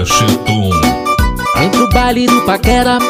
Chetum. Vem pro baile do paquera.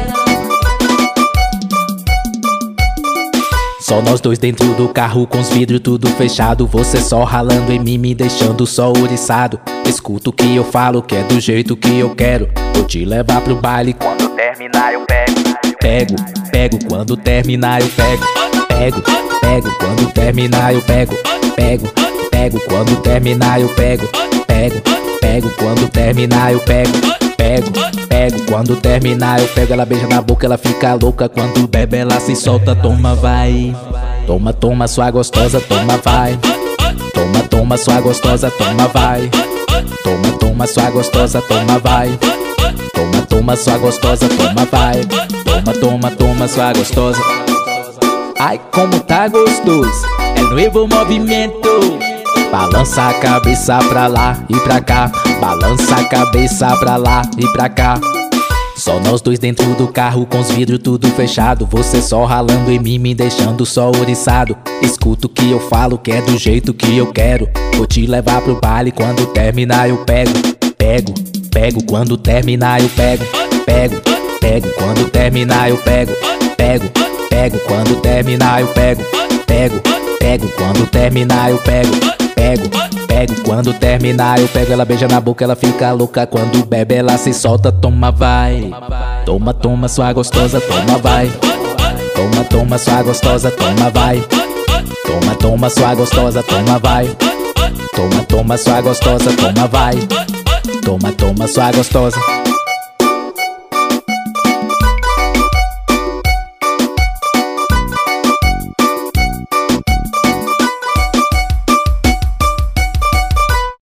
Só nós dois dentro do carro com os vidros tudo fechado. Você só ralando em mim, me deixando só ouriçado. Escuta o que eu falo, que é do jeito que eu quero. Vou te levar pro baile, quando terminar eu pego. Pego, pego, quando terminar eu pego. Pego, pego, quando terminar eu pego. Pego, pego, quando terminar eu pego. Pego, pego, quando terminar eu pego. Pego, pego, quando terminar eu pego. Ela beija na boca, ela fica louca. Quando bebe ela se solta, toma vai. Toma, toma, sua gostosa, toma vai. Toma, toma, sua gostosa, toma vai. Toma, toma, sua gostosa, toma vai. Toma, toma, sua gostosa, toma vai. Toma, toma, toma, sua gostosa. Ai, como tá gostoso, é novo movimento. Balança a cabeça pra lá e pra cá. Balança a cabeça pra lá e pra cá. Só nós dois dentro do carro com os vidros tudo fechado. Você só ralando em mim, me deixando só ouriçado. Escuta o que eu falo, que é do jeito que eu quero. Vou te levar pro baile, quando terminar eu pego. Pego, pego, quando terminar eu pego. Pego, pego, quando terminar eu pego. Pego, pego, quando terminar eu pego. Pego, pego, quando terminar eu pego. Pego, pego, quando terminar eu pego. Ela beija na boca, ela fica louca. Quando bebe ela se solta, toma vai. Toma, toma, sua gostosa, toma vai. Toma, toma, sua gostosa, toma vai. Toma, toma, sua gostosa, toma vai. Toma, toma, sua gostosa, toma vai. Toma, toma, sua gostosa.